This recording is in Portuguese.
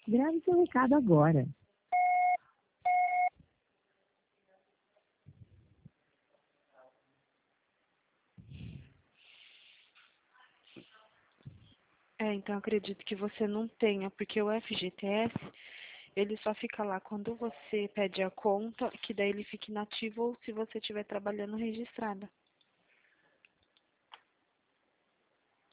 Grave seu recado agora. Então acredito que você não tenha, porque o FGTS, ele só fica lá quando você pede a conta, que daí ele fica inativo ou se você estiver trabalhando registrada.